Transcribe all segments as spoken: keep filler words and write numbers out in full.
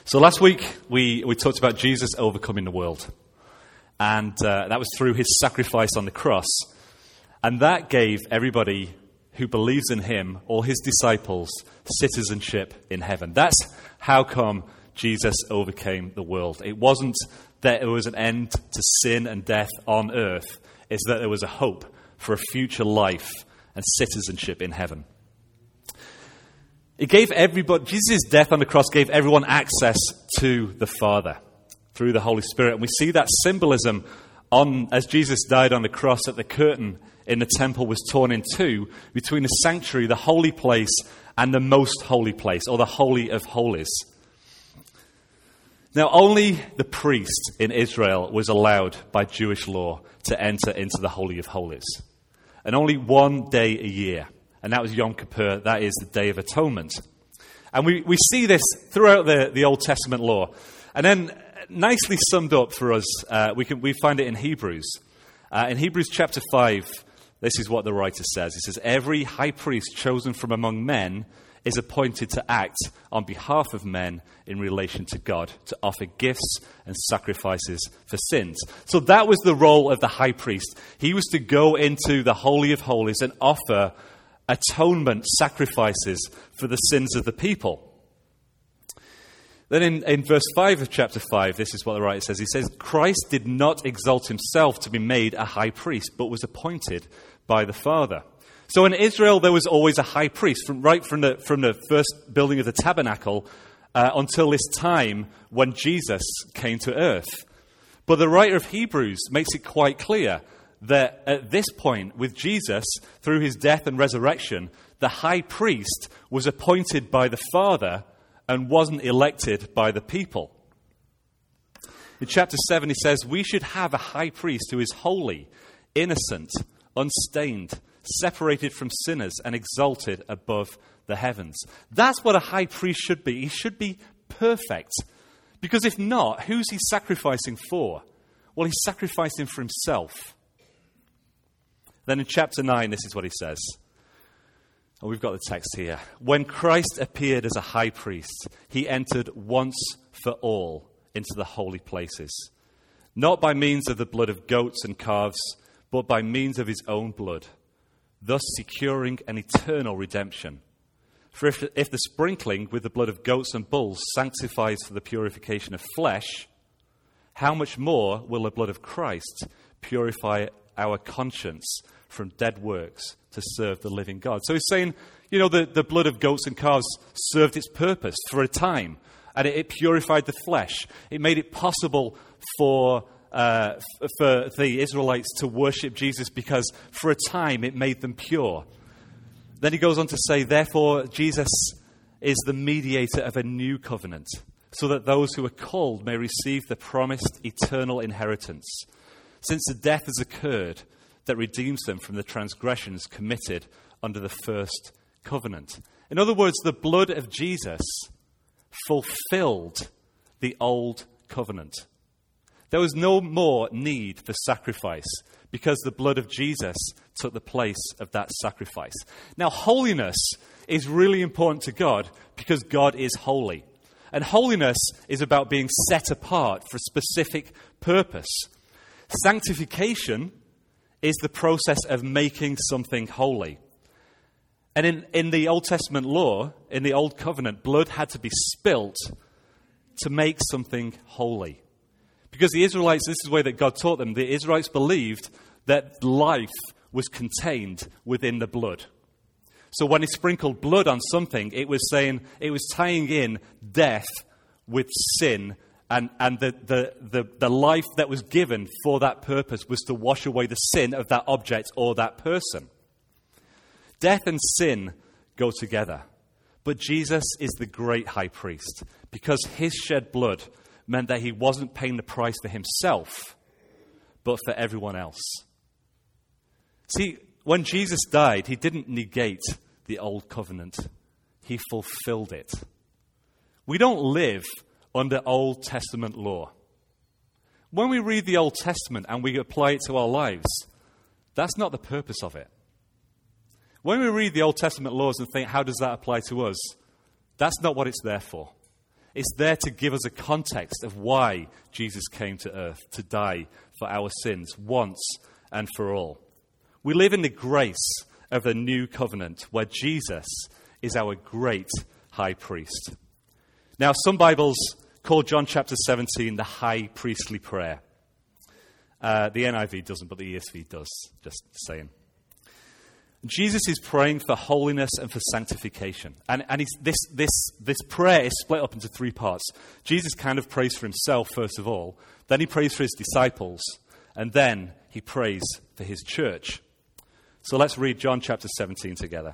So last week we, we talked about Jesus overcoming the world. And uh, that was through his sacrifice on the cross. And that gave everybody who believes in him, all his disciples, citizenship in heaven. That's how come Jesus overcame the world. It wasn't that there was an end to sin and death on earth. It's that there was a hope for a future life and citizenship in heaven. It gave everybody, Jesus' death on the cross gave everyone access to the Father through the Holy Spirit. And we see that symbolism on as Jesus died on the cross, that the curtain in the temple was torn in two between the sanctuary, the holy place, and the most holy place, or the Holy of Holies. Now, only the priest in Israel was allowed by Jewish law to enter into the Holy of Holies. And only one day a year. And that was Yom Kippur, that is the Day of Atonement. And we, we see this throughout the, the Old Testament law. And then, nicely summed up for us, uh, we can we find it in Hebrews. Uh, in Hebrews chapter five, this is what the writer says. He says, every high priest chosen from among men is appointed to act on behalf of men in relation to God, to offer gifts and sacrifices for sins. So that was the role of the high priest. He was to go into the Holy of Holies and offer atonement sacrifices for the sins of the people. Then in, in verse five of chapter five, this is what the writer says. He says, Christ did not exalt himself to be made a high priest, but was appointed by the Father. So in Israel, there was always a high priest, from, right from the, from the first building of the tabernacle uh, until this time when Jesus came to earth. But the writer of Hebrews makes it quite clear that at this point, with Jesus, through his death and resurrection, the high priest was appointed by the Father and wasn't elected by the people. In chapter seven, he says, we should have a high priest who is holy, innocent, unstained, separated from sinners, and exalted above the heavens. That's what a high priest should be. He should be perfect. Because if not, who's he sacrificing for? Well, he's sacrificing for himself. Then in chapter nine, this is what he says. Oh, we've got the text here. When Christ appeared as a high priest, he entered once for all into the holy places, not by means of the blood of goats and calves, but by means of his own blood, thus securing an eternal redemption. For if, if the sprinkling with the blood of goats and bulls sanctifies for the purification of flesh, how much more will the blood of Christ purify our conscience from dead works to serve the living God? So he's saying, you know, the, the blood of goats and calves served its purpose for a time, and it, it purified the flesh. It made it possible for uh, f- for the Israelites to worship Jesus because for a time it made them pure. Then he goes on to say, therefore, Jesus is the mediator of a new covenant, so that those who are called may receive the promised eternal inheritance, since the death has occurred that redeems them from the transgressions committed under the first covenant. In other words, the blood of Jesus fulfilled the old covenant. There was no more need for sacrifice because the blood of Jesus took the place of that sacrifice. Now, holiness is really important to God because God is holy. And holiness is about being set apart for a specific purpose. Sanctification is the process of making something holy. And in, in the Old Testament law, in the Old Covenant, blood had to be spilt to make something holy. Because the Israelites, this is the way that God taught them, the Israelites believed that life was contained within the blood. So when he sprinkled blood on something, it was saying, it was tying in death with sin. And, and the, the, the, the life that was given for that purpose was to wash away the sin of that object or that person. Death and sin go together. But Jesus is the great high priest because his shed blood meant that he wasn't paying the price for himself, but for everyone else. See, when Jesus died, he didn't negate the old covenant. He fulfilled it. We don't live under Old Testament law. When we read the Old Testament and we apply it to our lives, that's not the purpose of it. When we read the Old Testament laws and think, how does that apply to us? That's not what it's there for. It's there to give us a context of why Jesus came to earth to die for our sins once and for all. We live in the grace of the new covenant where Jesus is our great high priest. Now, some Bibles call John chapter seventeen the high priestly prayer. Uh, the N I V doesn't, but the E S V does, just saying. Jesus is praying for holiness and for sanctification. And, and he's, this, this, this prayer is split up into three parts. Jesus kind of prays for himself, first of all. Then he prays for his disciples. And then he prays for his church. So let's read John chapter seventeen together.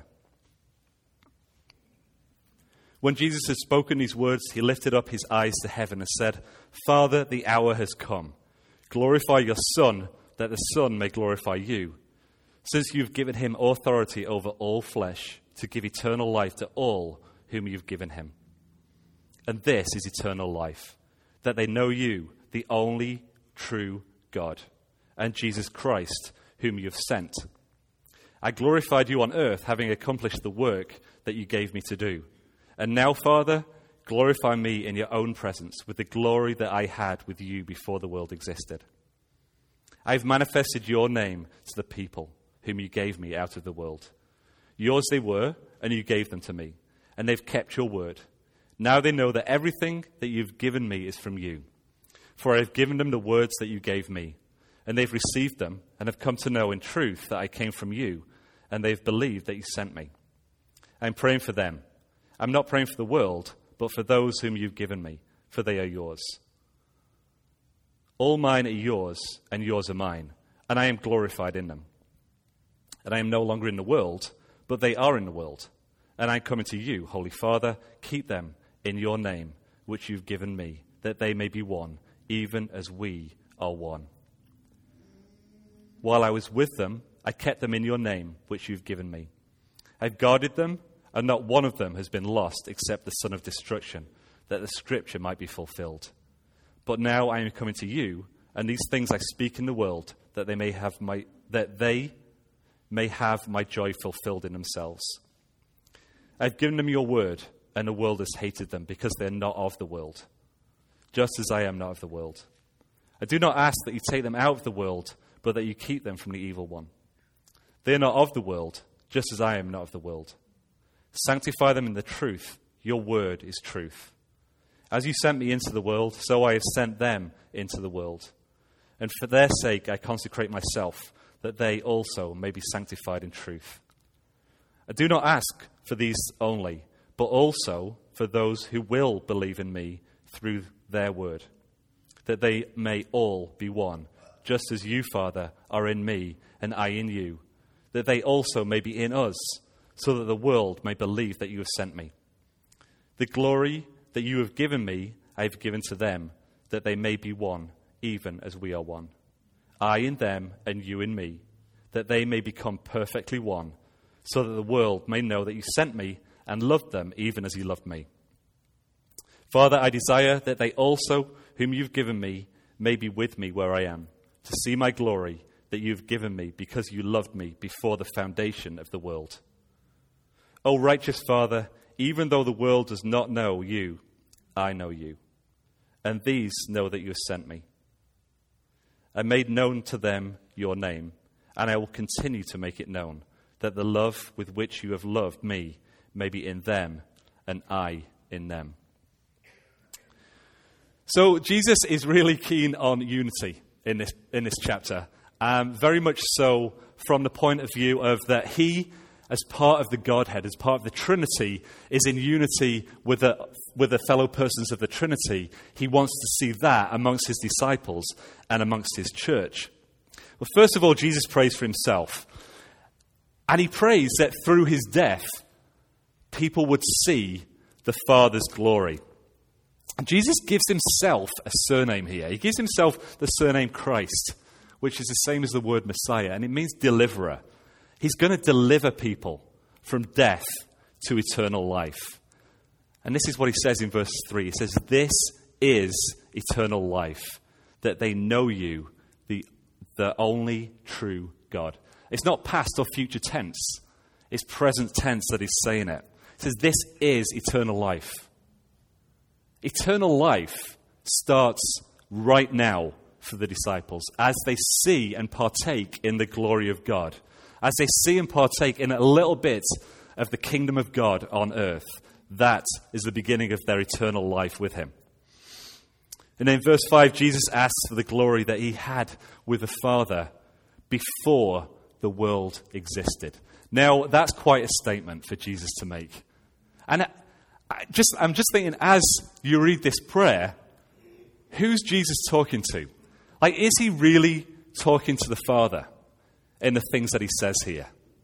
When Jesus had spoken these words, he lifted up his eyes to heaven and said, Father, the hour has come. Glorify your Son, that the Son may glorify you, since you've given him authority over all flesh, to give eternal life to all whom you've given him. And this is eternal life, that they know you, the only true God, and Jesus Christ, whom you have sent. I glorified you on earth, having accomplished the work that you gave me to do. And now, Father, glorify me in your own presence with the glory that I had with you before the world existed. I have manifested your name to the people whom you gave me out of the world. Yours they were, and you gave them to me, and they've kept your word. Now they know that everything that you've given me is from you. For I have given them the words that you gave me, and they've received them, and have come to know in truth that I came from you, and they've believed that you sent me. I'm praying for them. I'm not praying for the world, but for those whom you've given me, for they are yours. All mine are yours, and yours are mine, and I am glorified in them. And I am no longer in the world, but they are in the world. And I am coming to you, Holy Father, keep them in your name, which you've given me, that they may be one, even as we are one. While I was with them, I kept them in your name, which you've given me. I've guarded them, and not one of them has been lost except the son of destruction, that the scripture might be fulfilled. But now I am coming to you, and these things I speak in the world, that they may have my that they may have my joy fulfilled in themselves. I've given them your word, and the world has hated them, because they are not of the world, just as I am not of the world. I do not ask that you take them out of the world, but that you keep them from the evil one. They are not of the world, just as I am not of the world. Sanctify them in the truth. Your word is truth. As you sent me into the world, so I have sent them into the world. And for their sake I consecrate myself, that they also may be sanctified in truth. I do not ask for these only, but also for those who will believe in me through their word, that they may all be one, just as you, Father, are in me and I in you, that they also may be in us, so that the world may believe that you have sent me. The glory that you have given me, I have given to them, that they may be one, even as we are one. I in them and you in me, that they may become perfectly one, so that the world may know that you sent me and loved them even as you loved me. Father, I desire that they also, whom you've given me, may be with me where I am, to see my glory that you've given me because you loved me before the foundation of the world. O righteous Father, even though the world does not know you, I know you, and these know that you have sent me. I made known to them your name, and I will continue to make it known, that the love with which you have loved me may be in them, and I in them. So Jesus is really keen on unity in this in this chapter, um, very much so from the point of view of that he, as part of the Godhead, as part of the Trinity, is in unity with the, with the fellow persons of the Trinity. He wants to see that amongst his disciples and amongst his church. Well, first of all, Jesus prays for himself. And he prays that through his death, people would see the Father's glory. And Jesus gives himself a surname here. He gives himself the surname Christ, which is the same as the word Messiah, and it means deliverer. He's going to deliver people from death to eternal life. And this is what he says in verse three. He says, this is eternal life, that they know you, the, the only true God. It's not past or future tense. It's present tense that he's saying it. He says, this is eternal life. Eternal life starts right now for the disciples as they see and partake in the glory of God, as they see and partake in a little bit of the kingdom of God on earth. That is the beginning of their eternal life with him. And in verse five, Jesus asks for the glory that he had with the Father before the world existed. Now, that's quite a statement for Jesus to make. And I, I just, I'm just thinking, as you read this prayer, who's Jesus talking to? Like, is he really talking to the Father in the things that he says here?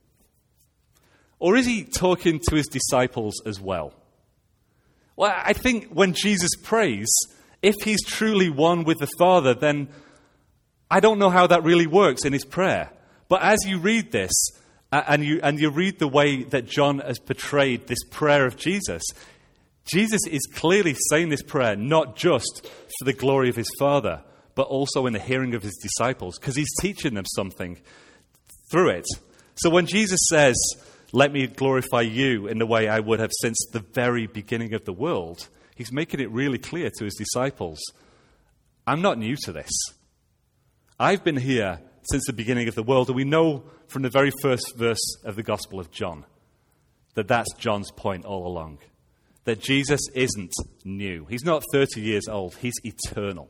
Or is he talking to his disciples as well? Well, I think when Jesus prays, if he's truly one with the Father, then I don't know how that really works in his prayer. But as you read this, and you, and you read the way that John has portrayed this prayer of Jesus, Jesus is clearly saying this prayer not just for the glory of his Father, but also in the hearing of his disciples, because he's teaching them something through it. So when Jesus says, "Let me glorify you in the way I would have since the very beginning of the world," he's making it really clear to his disciples, I'm not new to this. I've been here since the beginning of the world, and we know from the very first verse of the Gospel of John that that's John's point all along, that Jesus isn't new. He's not thirty years old, he's eternal.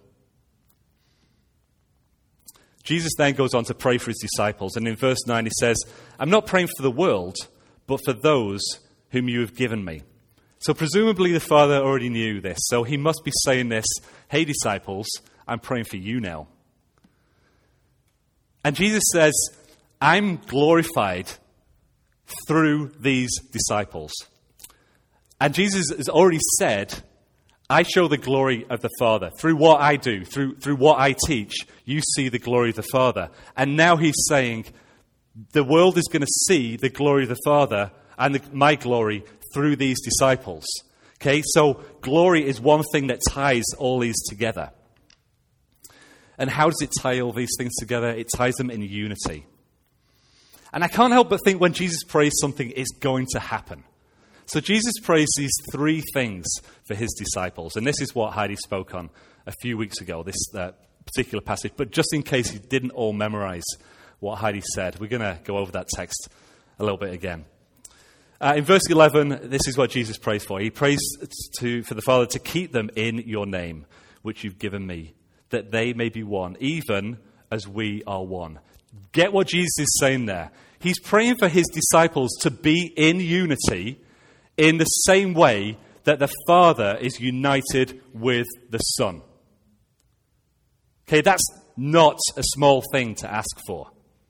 Jesus then goes on to pray for his disciples, and in verse nine he says, "I'm not praying for the world, but for those whom you have given me." So presumably the Father already knew this, so he must be saying this, "Hey disciples, I'm praying for you now." And Jesus says, "I'm glorified through these disciples." And Jesus has already said, "I show the glory of the Father. Through what I do, through, through what I teach, you see the glory of the Father." And now he's saying, the world is going to see the glory of the Father and the, my glory through these disciples. Okay, so glory is one thing that ties all these together. And how does it tie all these things together? It ties them in unity. And I can't help but think when Jesus prays, something is going to happen. So Jesus prays these three things for his disciples. And this is what Heidi spoke on a few weeks ago, this uh, particular passage. But just in case you didn't all memorize what Heidi said, we're going to go over that text a little bit again. Uh, in verse eleven, this is what Jesus prays for. He prays to, for the Father to keep them in your name, which you've given me, that they may be one, even as we are one. Get what Jesus is saying there. He's praying for his disciples to be in unity in the same way that the Father is united with the Son. Okay, that's not a small thing to ask for.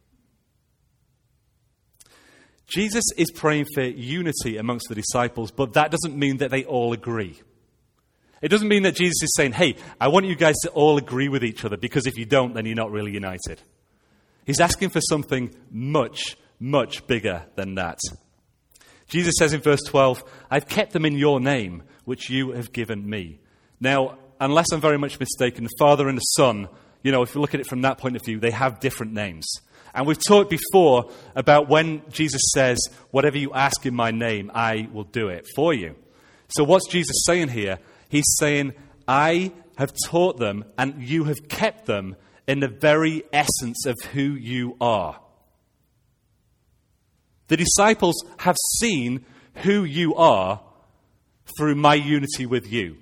Jesus is praying for unity amongst the disciples, but that doesn't mean that they all agree. It doesn't mean that Jesus is saying, "Hey, I want you guys to all agree with each other, because if you don't, then you're not really united." He's asking for something much, much bigger than that. Jesus says in verse twelve, "I've kept them in your name, which you have given me." Now, unless I'm very much mistaken, the Father and the Son, you know, if you look at it from that point of view, they have different names. And we've talked before about when Jesus says, "Whatever you ask in my name, I will do it for you." So what's Jesus saying here? He's saying, I have taught them and you have kept them in the very essence of who you are. The disciples have seen who you are through my unity with you.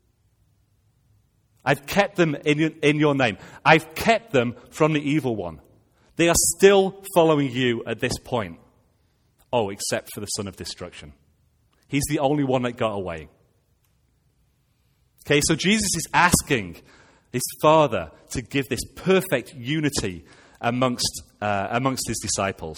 I've kept them in, in your name. I've kept them from the evil one. They are still following you at this point. Oh, except for the son of destruction. He's the only one that got away. Okay, so Jesus is asking his Father to give this perfect unity amongst, uh, amongst his disciples.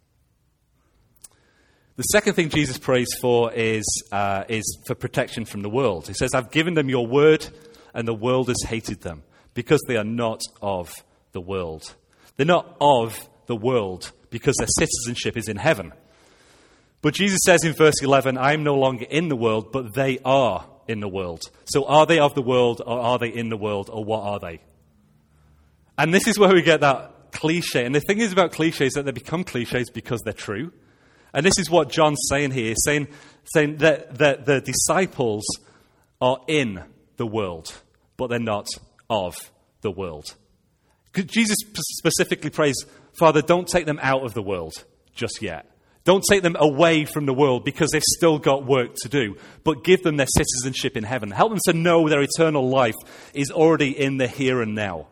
The second thing Jesus prays for is, uh, is for protection from the world. He says, I've given them your word, and the world has hated them, because they are not of the world. They're not of the world because their citizenship is in heaven. But Jesus says in verse eleven, I am no longer in the world, but they are in the world. So are they of the world, or are they in the world, or what are they? And this is where we get that cliche. And the thing is about cliches that they become cliches because they're true. And this is what John's saying here. He's saying, saying that, that the disciples are in the world, but they're not of the world. Jesus specifically prays, Father, don't take them out of the world just yet. Don't take them away from the world because they've still got work to do, but give them their citizenship in heaven. Help them to know their eternal life is already in the here and now.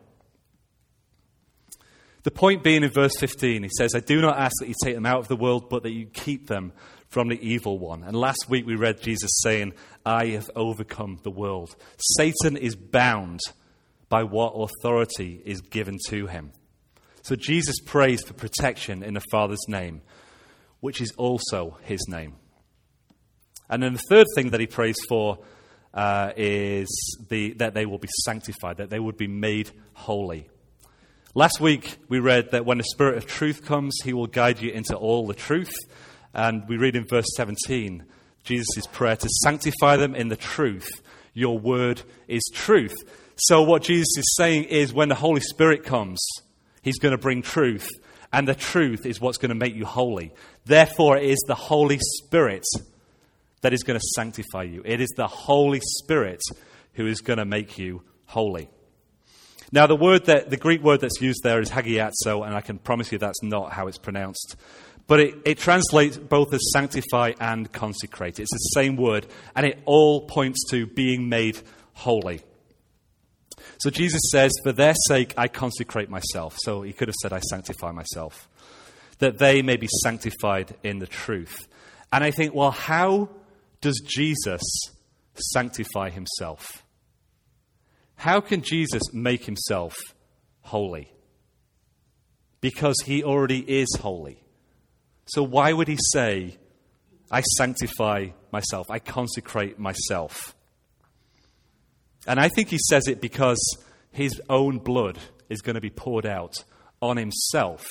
The point being in verse fifteen, he says, I do not ask that you take them out of the world, but that you keep them from the evil one. And last week we read Jesus saying, I have overcome the world. Satan is bound by what authority is given to him. So Jesus prays for protection in the Father's name, which is also his name. And then the third thing that he prays for uh, is the, that they will be sanctified, that they would be made holy. Last week we read that when the Spirit of truth comes, he will guide you into all the truth. And we read in verse seventeen, Jesus' prayer to sanctify them in the truth. Your word is truth. So what Jesus is saying is when the Holy Spirit comes, he's going to bring truth. And the truth is what's going to make you holy. Therefore, it is the Holy Spirit that is going to sanctify you. It is the Holy Spirit who is going to make you holy. Now, the word that the Greek word that's used there is hagiazo, and I can promise you that's not how it's pronounced. But it, it translates both as sanctify and consecrate. It's the same word, and it all points to being made holy. So Jesus says, for their sake I consecrate myself. So he could have said, I sanctify myself. That they may be sanctified in the truth. And I think, well, how does Jesus sanctify himself? How can Jesus make himself holy? Because he already is holy. So why would he say, I sanctify myself, I consecrate myself? And I think he says it because his own blood is going to be poured out on himself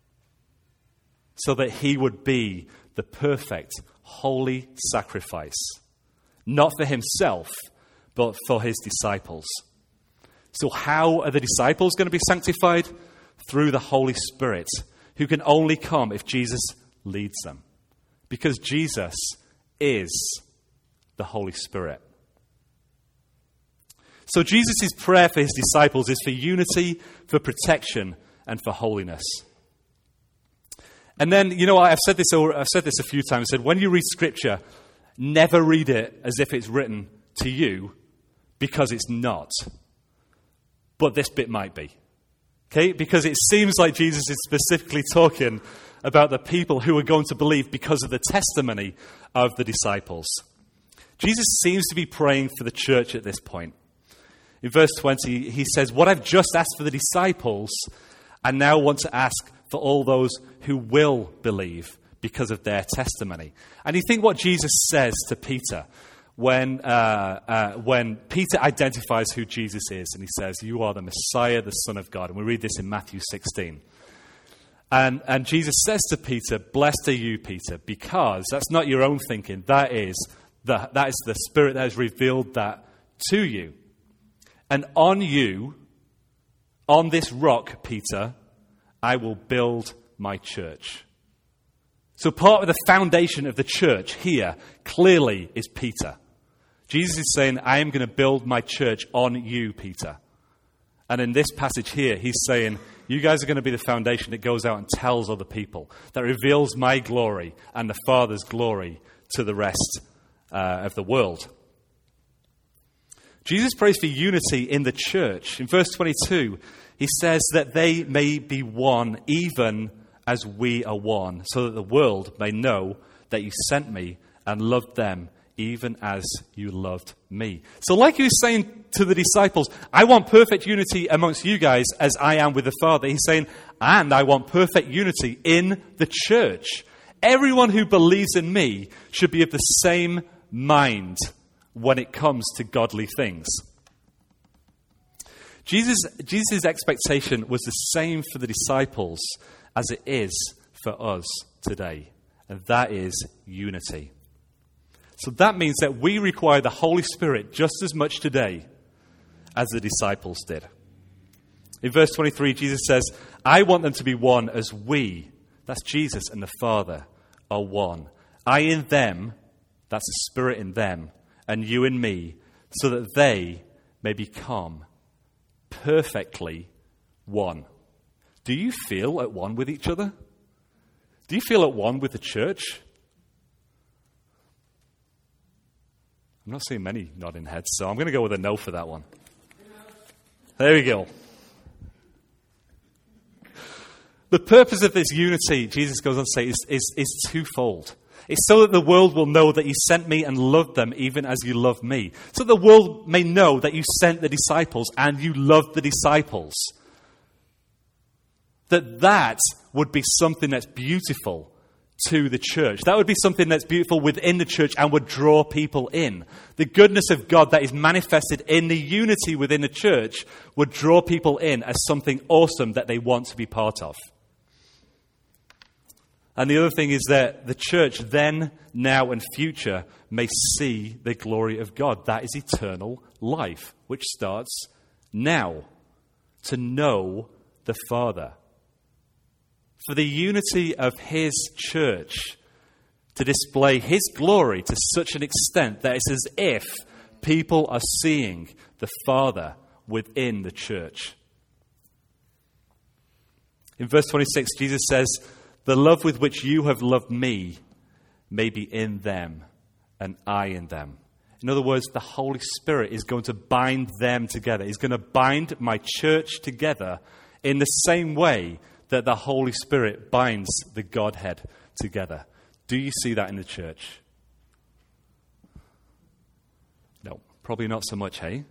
so that he would be the perfect, holy sacrifice. Not for himself, but for his disciples. So how are the disciples going to be sanctified? Through the Holy Spirit, who can only come if Jesus leads them. Because Jesus is the Holy Spirit. So Jesus' prayer for his disciples is for unity, for protection, and for holiness. And then, you know, I've said this over, I've said this a few times. I said, when you read Scripture, never read it as if it's written to you, because it's not. But this bit might be. Okay? Because it seems like Jesus is specifically talking about the people who are going to believe because of the testimony of the disciples. Jesus seems to be praying for the church at this point. In verse twenty, he says, what I've just asked for the disciples, I now want to ask for all those who will believe because of their testimony. And you think what Jesus says to Peter when, uh, uh, when Peter identifies who Jesus is, and he says, you are the Messiah, the Son of God. And we read this in Matthew sixteen. And, and Jesus says to Peter, blessed are you, Peter, because that's not your own thinking. That is the, that is the Spirit that has revealed that to you. And on you, on this rock, Peter, I will build my church. So part of the foundation of the church here clearly is Peter. Jesus is saying, I am going to build my church on you, Peter. And in this passage here, he's saying, you guys are going to be the foundation that goes out and tells other people, that reveals my glory and the Father's glory to the rest uh, of the world. Jesus prays for unity in the church. In verse twenty-two, he says that they may be one even as we are one, so that the world may know that you sent me and loved them even as you loved me. So like he was saying to the disciples, I want perfect unity amongst you guys as I am with the Father. He's saying, and I want perfect unity in the church. Everyone who believes in me should be of the same mind when it comes to godly things. Jesus, Jesus' expectation was the same for the disciples as it is for us today, and that is unity. So that means that we require the Holy Spirit just as much today as the disciples did. In verse twenty-three, Jesus says, I want them to be one as we, that's Jesus and the Father, are one. I in them, that's the Spirit in them, and you in me, so that they may become perfectly one. Do you feel at one with each other? Do you feel at one with the church? I'm not seeing many nodding heads, so I'm going to go with a no for that one. There we go. The purpose of this unity, Jesus goes on to say, is, is, is twofold. It's so that the world will know that you sent me and loved them even as you loved me. So the world may know that you sent the disciples and you loved the disciples. That that would be something that's beautiful to the church. That would be something that's beautiful within the church and would draw people in. The goodness of God that is manifested in the unity within the church would draw people in as something awesome that they want to be part of. And the other thing is that the church then, now, and future may see the glory of God. That is eternal life, which starts now, to know the Father. For the unity of his church to display his glory to such an extent that it's as if people are seeing the Father within the church. In verse twenty-six, Jesus says, "The love with which you have loved me may be in them, and I in them." In other words, the Holy Spirit is going to bind them together. He's going to bind my church together in the same way that the Holy Spirit binds the Godhead together. Do you see that in the church? No, probably not so much, hey?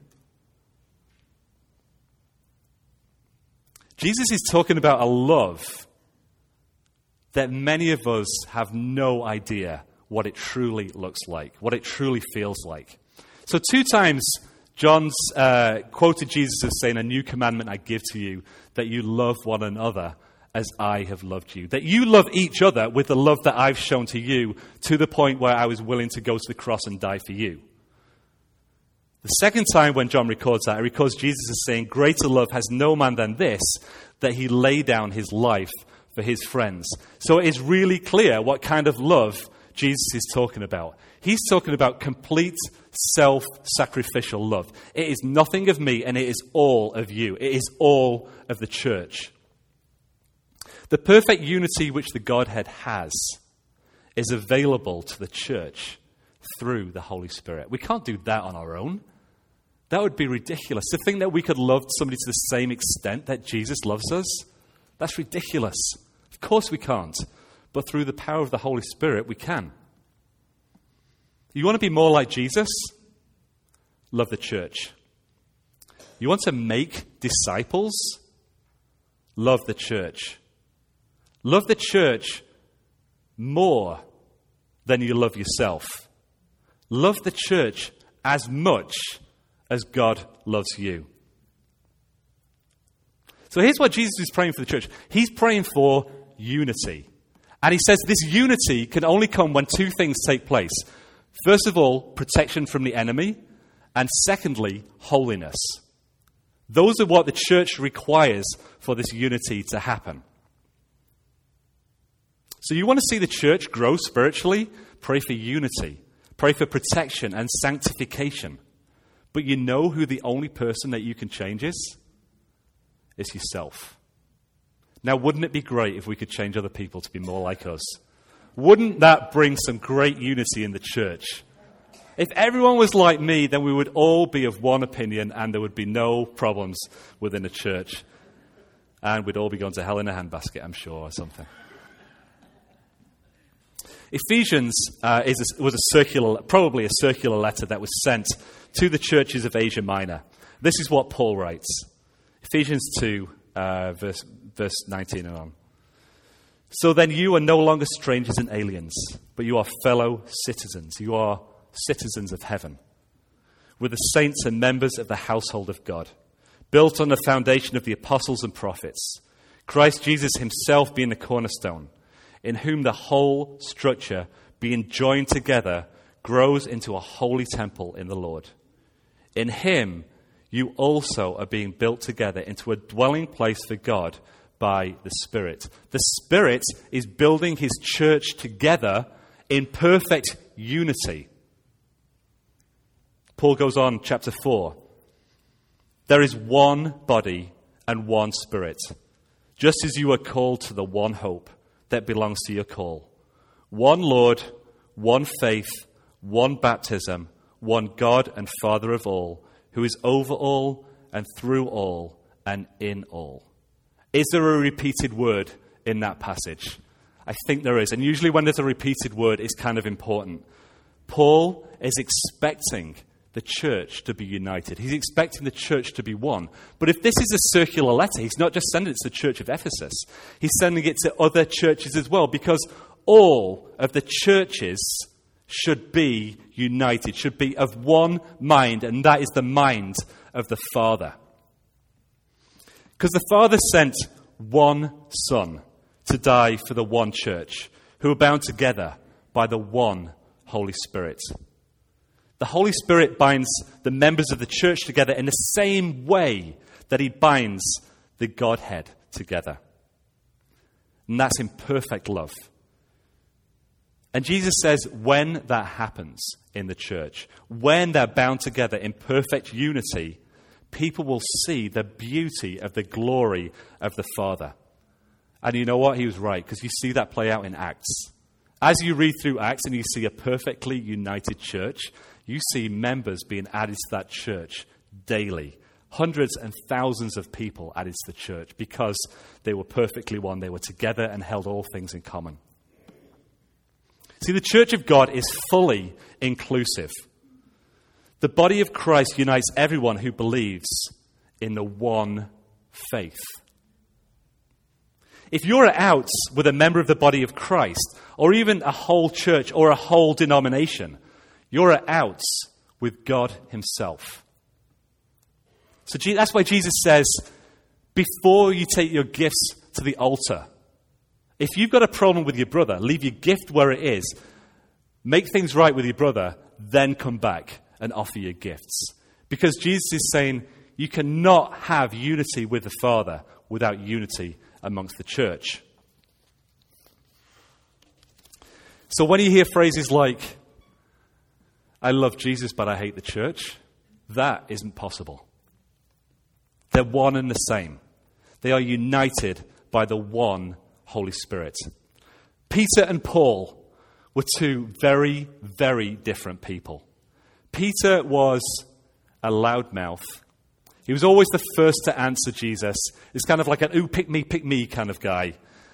Jesus is talking about a love that many of us have no idea what it truly looks like, what it truly feels like. So two times John's uh, quoted Jesus as saying, "A new commandment I give to you, that you love one another as I have loved you." That you love each other with the love that I've shown to you, to the point where I was willing to go to the cross and die for you. The second time when John records that, he records Jesus as saying, "Greater love has no man than this, that he lay down his life for his friends." So it is really clear what kind of love Jesus is talking about. He's talking about complete self-sacrificial love. It is nothing of me and it is all of you. It is all of the church. The perfect unity which the Godhead has is available to the church through the Holy Spirit. We can't do that on our own. That would be ridiculous. To think that we could love somebody to the same extent that Jesus loves us, that's ridiculous. Of course we can't. But through the power of the Holy Spirit, we can. You want to be more like Jesus? Love the church. You want to make disciples? Love the church. Love the church more than you love yourself. Love the church as much as God loves you. So here's what Jesus is praying for the church. He's praying for unity. And he says this unity can only come when two things take place. First of all, protection from the enemy. And secondly, holiness. Those are what the church requires for this unity to happen. So you want to see the church grow spiritually? Pray for unity. Pray for protection and sanctification. But you know who the only person that you can change is? It's yourself. Now, wouldn't it be great if we could change other people to be more like us? Wouldn't that bring some great unity in the church? If everyone was like me, then we would all be of one opinion and there would be no problems within the church. And we'd all be going to hell in a handbasket, I'm sure, or something. Ephesians uh, is a, was a circular, probably a circular letter that was sent to the churches of Asia Minor. This is what Paul writes. Ephesians two, uh, verse, verse nineteen and on. "So then you are no longer strangers and aliens, but you are fellow citizens. You are citizens of heaven, with the saints and members of the household of God, built on the foundation of the apostles and prophets, Christ Jesus himself being the cornerstone, in whom the whole structure, being joined together, grows into a holy temple in the Lord. In him you also are being built together into a dwelling place for God by the Spirit." The Spirit is building his church together in perfect unity. Paul goes on, chapter four. There is one body and one Spirit, just as you are called to the one hope that belongs to your call. One Lord, one faith, one baptism, one God and Father of all, who is over all and through all and in all. Is there a repeated word in that passage? I think there is. And usually when there's a repeated word, it's kind of important. Paul is expecting the church to be united. He's expecting the church to be one. But if this is a circular letter, he's not just sending it to the church of Ephesus. He's sending it to other churches as well, because all of the churches should be united, should be of one mind, and that is the mind of the Father. Because the Father sent one Son to die for the one church, who are bound together by the one Holy Spirit. The Holy Spirit binds the members of the church together in the same way that he binds the Godhead together. And that's in perfect love. And Jesus says when that happens in the church, when they're bound together in perfect unity, people will see the beauty of the glory of the Father. And you know what? He was right, because you see that play out in Acts. As you read through Acts and you see a perfectly united church, you see members being added to that church daily. Hundreds and thousands of people added to the church because they were perfectly one. They were together and held all things in common. See, the church of God is fully inclusive. The body of Christ unites everyone who believes in the one faith. If you're out with a member of the body of Christ, or even a whole church or a whole denomination, you're out with God himself. So that's why Jesus says, before you take your gifts to the altar, if you've got a problem with your brother, leave your gift where it is, make things right with your brother, then come back and offer your gifts. Because Jesus is saying you cannot have unity with the Father without unity amongst the church. So when you hear phrases like, I love Jesus but I hate the church, that isn't possible. They're one and the same. They are united by the one Holy Spirit. Peter and Paul were two very, very different people. Peter was a loudmouth. He was always the first to answer Jesus. It's kind of like an, ooh, pick me, pick me kind of guy.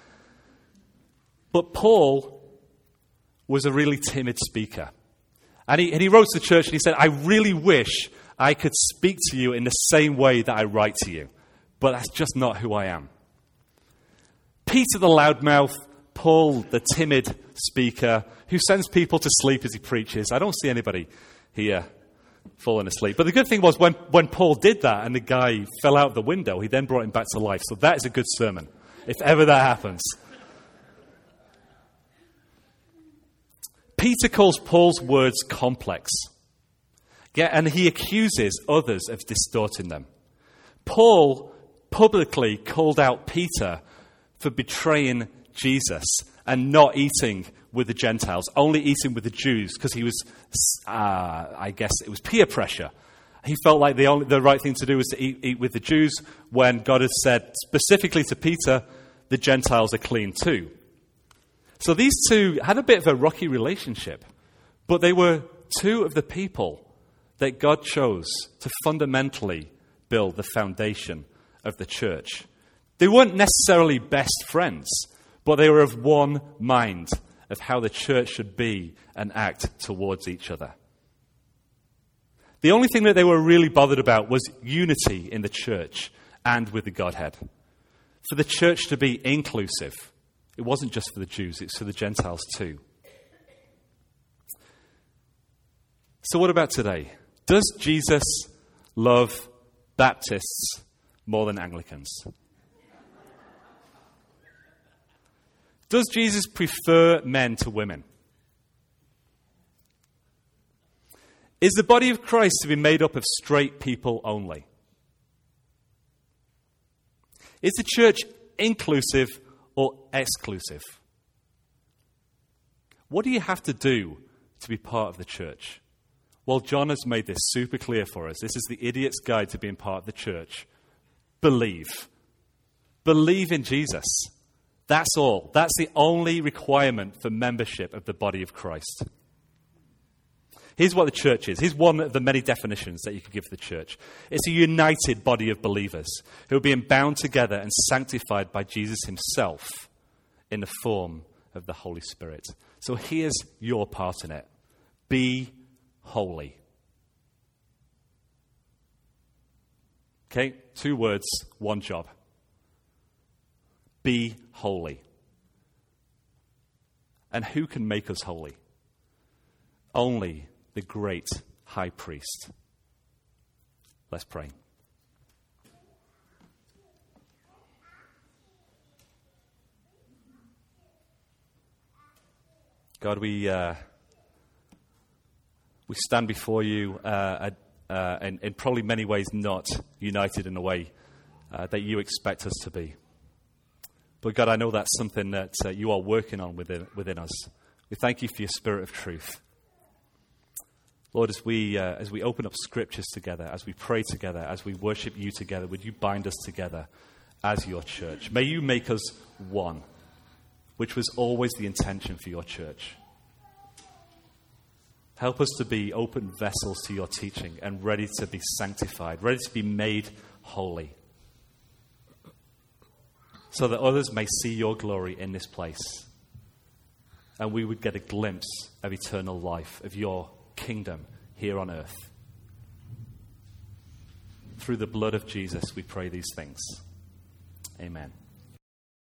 But Paul was a really timid speaker. And he, and he wrote to the church and he said, I really wish I could speak to you in the same way that I write to you. But that's just not who I am. Peter the loudmouth, Paul the timid speaker who sends people to sleep as he preaches. I don't see anybody here falling asleep. But the good thing was when, when Paul did that and the guy fell out the window, he then brought him back to life. So that is a good sermon, if ever that happens. Peter calls Paul's words complex. Yeah, and he accuses others of distorting them. Paul publicly called out Peter for betraying Jesus and not eating with the Gentiles, only eating with the Jews, because he was, uh, I guess it was peer pressure. He felt like the only, the right thing to do was to eat, eat with the Jews, when God had said specifically to Peter, the Gentiles are clean too. So these two had a bit of a rocky relationship, but they were two of the people that God chose to fundamentally build the foundation of the church. They weren't necessarily best friends, but they were of one mind of how the church should be and act towards each other. The only thing that they were really bothered about was unity in the church and with the Godhead. For the church to be inclusive. It wasn't just for the Jews, it's for the Gentiles too. So what about today? Does Jesus love Baptists more than Anglicans? Does Jesus prefer men to women? Is the body of Christ to be made up of straight people only? Is the church inclusive or exclusive? What do you have to do to be part of the church? Well, John has made this super clear for us. This is the idiot's guide to being part of the church. Believe. Believe in Jesus. That's all. That's the only requirement for membership of the body of Christ. Here's what the church is. Here's one of the many definitions that you could give the church. It's a united body of believers who are being bound together and sanctified by Jesus himself in the form of the Holy Spirit. So here's your part in it. Be holy. Okay, two words, one job. Be holy. And who can make us holy? Only the great high priest. Let's pray. God, we uh, we stand before you uh, uh, in, in probably many ways not united in the way uh, that you expect us to be. But God, I know that's something that uh, you are working on within, within us. We thank you for your spirit of truth. Lord, as we uh, as we open up scriptures together, as we pray together, as we worship you together, would you bind us together as your church? May you make us one, which was always the intention for your church. Help us to be open vessels to your teaching and ready to be sanctified, ready to be made holy, so that others may see your glory in this place and we would get a glimpse of eternal life, of your kingdom here on earth. Through the blood of Jesus, we pray these things. Amen.